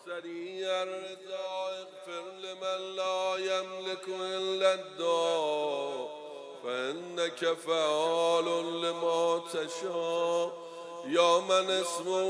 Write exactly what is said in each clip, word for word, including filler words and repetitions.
سريع الرضا اغفر لمن لا يملك إلا الدعاء فإنك فعال لما تشاء يا من اسمه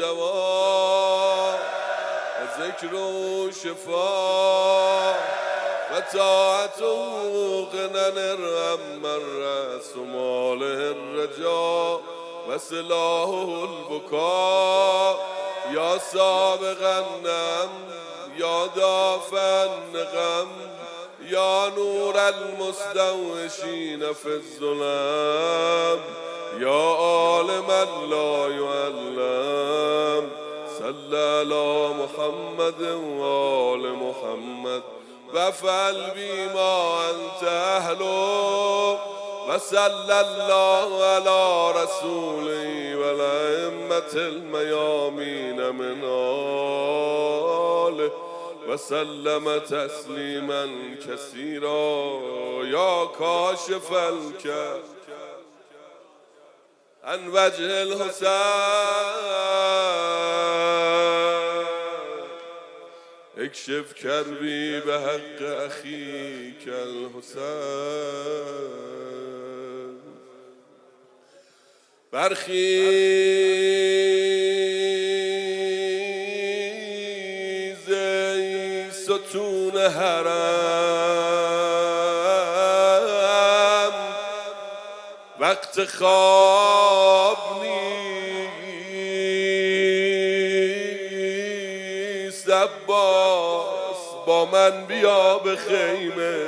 دواء وذكره شفاء وطاعته غنى الرم الرأس وماله الرجاء وسلاحه البكاء يا سابق النعم يا دافع النقم يا نور المستوحشين في الظلام يا عالما لا يعلم صلى على محمد وآل محمد وافعل بما أنت أهله وصلى الله على رسوله والأئمة الميامين من آله وسلم تسليما كثيرا يا كاشف الكرب عن وجه الحسين اكشف كربي بحق أخيك الحسين برخیز ای ستون حرم وقت خواب نیست عباس با من بیا به خیمه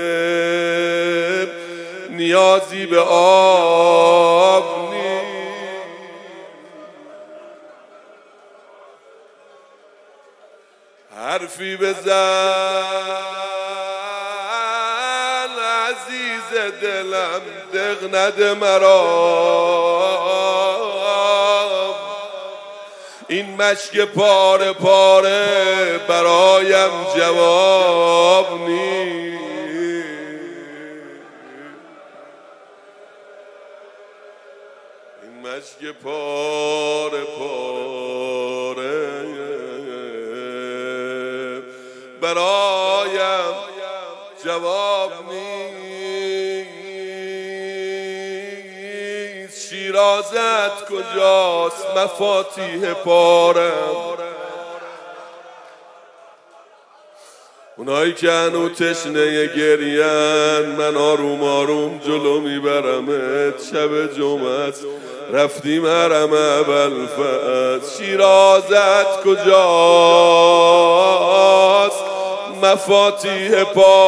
نیازی به آب نیست حرفی بزن عزیز دلم دق نده مرا این مشک پاره پاره برایم جواب نیست این مشک پاره پاره برایم جواب نیست شیرازت کجاست مفاتیح پارم اونایی که هنو تشنه گرین من آروم آروم جلو میبرمت شب جمعت رفتیم حرم ابوالفضل شیرازت کجاست مفاتیح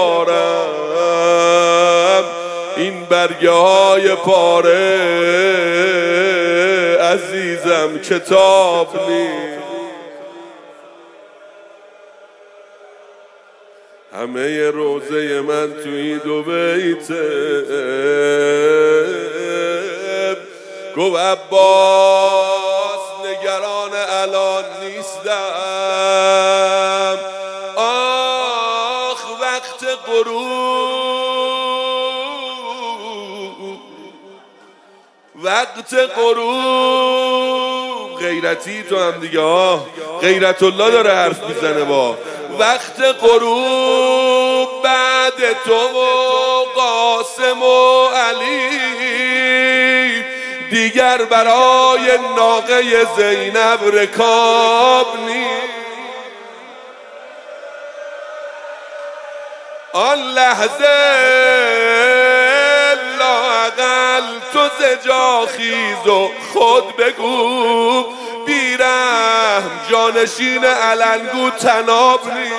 پارم این برگه های پاره عزیزم کتاب نیست همه روزه من توی دو بیته گو عباس نگران الان نیستم آخ وقت غروب وقت غروب غیرتی تو هم دیگه ها غیرت الله داره حرف میزنه با وقت غروب بعد تو و قاسم و علی دیگر برای ناقه زینب رکاب نیست آن لحظه لااقل تو ز جا خیز و خود بگو بیرحم جانشین علنگو تناب نیست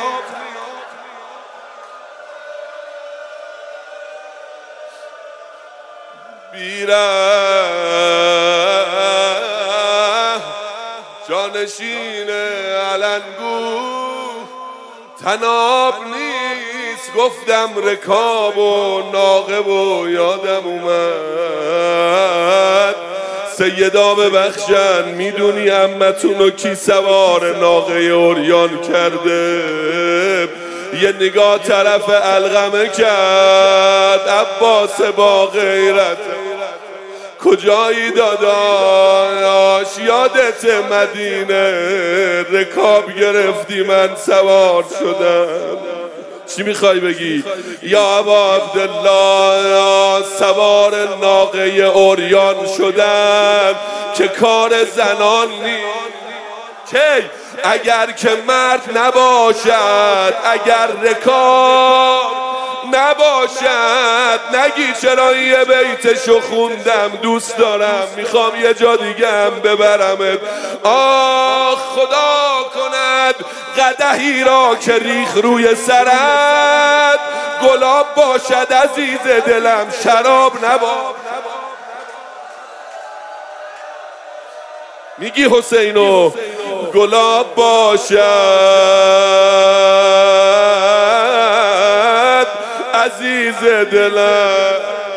بیرحم جانشین علنگو تناب نیست گفتم رکاب و ناقه و یادم اومد سیدا ببخشن میدونی عمتونو کی سوار ناقه اوریان کرده یه نگاه طرف علقمه کرد عباس با غیرت کجایی داداش یادت مدینه رکاب گرفتی من سوار شدم. چی میخوای بگی؟ یا ابا عبدالله سوار ناقه اوریان شدم که کار زنان نیست. کی؟ اگر که مرد نباشد، اگر رکاب نباشد، نگی چرا یه بیتشو خوندم دوست دارم میخوام یه جا دیگه هم ببرمت. آه خدا کند قدحی را که ریخ روی سرت گلاب باشد عزیز دلم شراب نباشد. میگی حسینو گلاب باشد عزیز دلم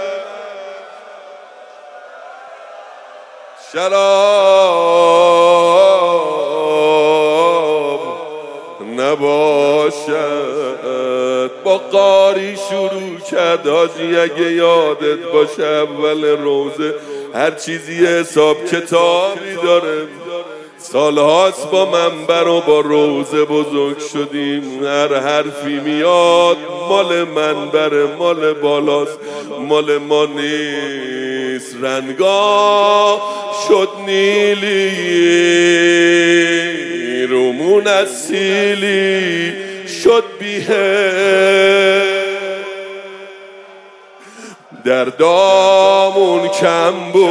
شراب نباشد. با قاری شروع کرد حاجی اگه یادت باشه اول روزه هر چیزی حساب کتابی داره. سالهاست با منبر و با روزه بزرگ شدیم، هر حرفی میاد مال منبر مال بالاست مال ما نیست. رنگا شد نیلی رومون اصیلی شد بیه در دامون کم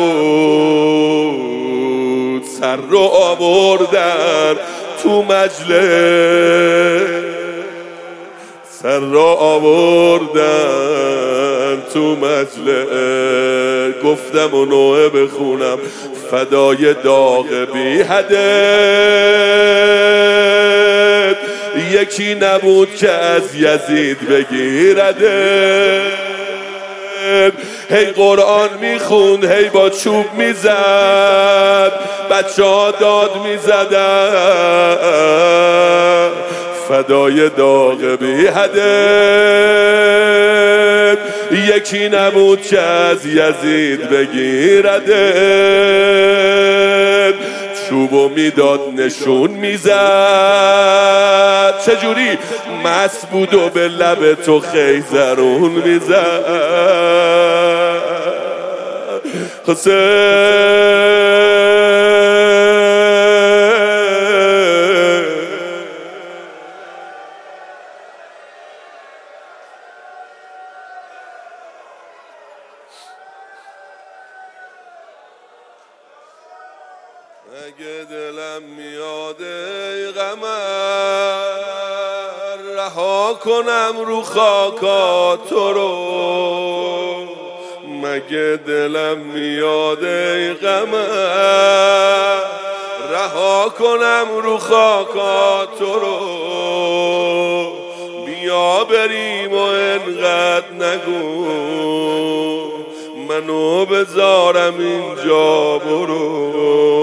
بود سر رو آوردن تو مجلس سر رو آوردن تو مجلس. گفتم و نوعه بخونم فدای داغ بی حدت یکی نبود که از یزید بگیرده. هی قرآن میخوند هی با چوب میزد بچه ها داد میزدن فدای داغ بی حدت یکی نبود که از یزید بگیرده. چوبو میداد نشون میزد چجوری مست بود و به لب تو خیزرون میزد. حسین اگه دلم میاد ای قمر رها کنم رو خاکا تو رو. مگه دلم میاد ای قمر رها کنم رو خاکا تو رو. بیا بریم و انقدر نگو منو بذارم اینجا برو.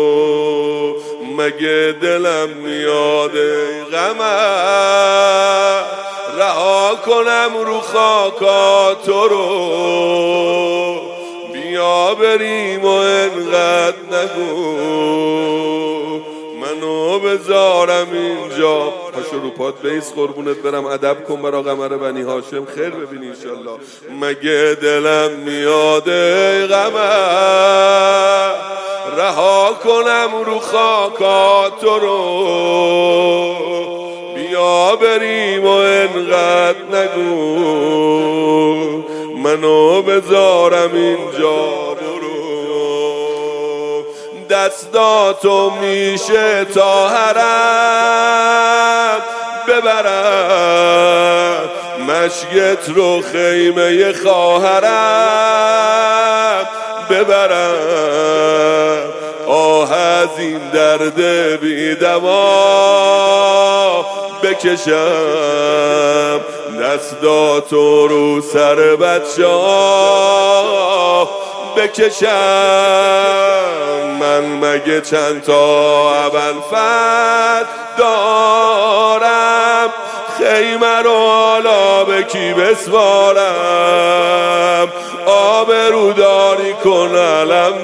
مگه دلم میاد ای قمر رها کنم رو خاکا تو رو. بیا بریم و انقدر نگو منو بذارم اینجا. پاشو رو پات بیس قربونت برم ادب کن برا قمر بنی هاشم خیر ببینی انشالله. مگه دلم میاد ای قمر رها کنم رو خاکا تو رو. بیا بریم و انقدر نگو منو بذارم اینجا برو. دستاتو میشه تا حرم ببرم مشیت رو خیمه خواهرم ببرم. آه از این درد بی دوا بکشم دستاتو رو سر بچه ها بکشم. من مگه چند تا ابوالفضل دارم خیمه رو حالا به کی بسپارم. آبروداری کن علم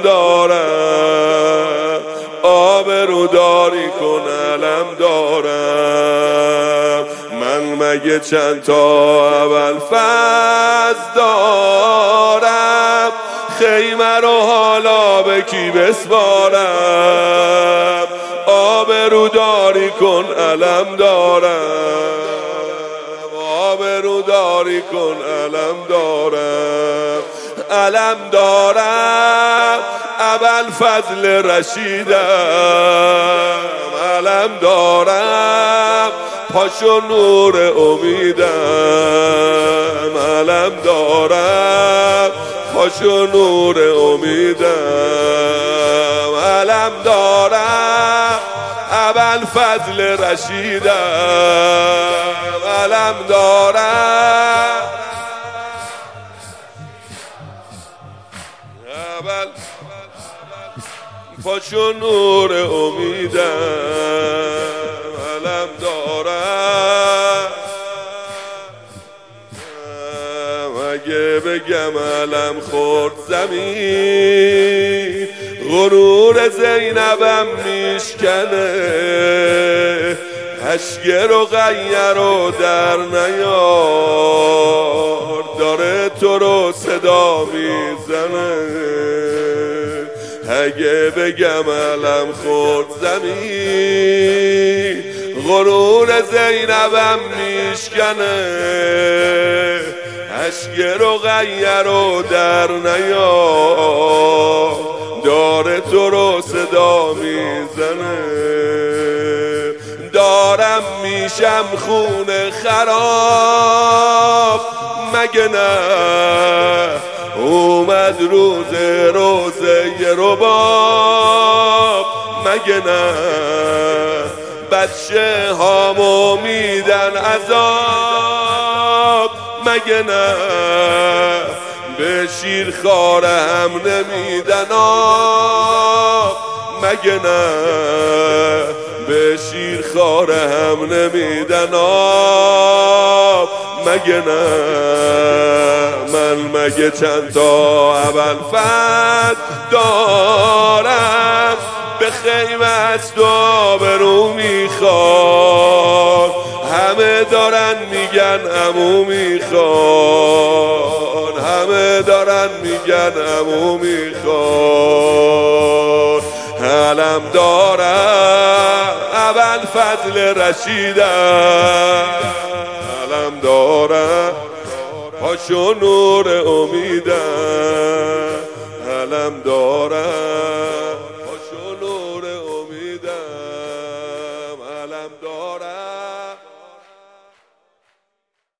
دارم، آبروداری کن علم دارم. من مگه چند تا اول فز دارم، خیمه رو حالا به کی بسپارم. آبروداری کن علم دارم، آبروداری کن علم دارم. علم دارم ابوالفضل رشیدم، علم دارم پاشو نور امیدم. علم دارم پاشو نور امیدم. علم دارم ابوالفضل رشیدم، علم دارم اول پاشو نور امیدم. علم دارم اگه بگم علم خورد زمین، غرور زینبم میشکنه. اشگر و غیر و در نیار، داره تو رو صدا میزنه. اگه بگم علم خورد زمین، غرور زینبم میشکنه. اشگر و غیر و در نیار، داره تو رو صدا میزنه. دارم میشم خونه خراب مگه نه، اومد روز روزه رباب مگه نه. بچه هامو میدن عذاب مگه نه، به شیر خاره هم نمیدن آب مگه نه، به شیر خاره هم نمیدن آب مگه نه. من مگه چند تا ابوالفضل دارم، به خیمه است و آبرو میخواد. همه دارن میگن عمو میخواد، همه دارن میگن عمو میخواد. علم دارم ابوالفضل رشیدم، علم دارم پاشو نور امیدم. علم دارم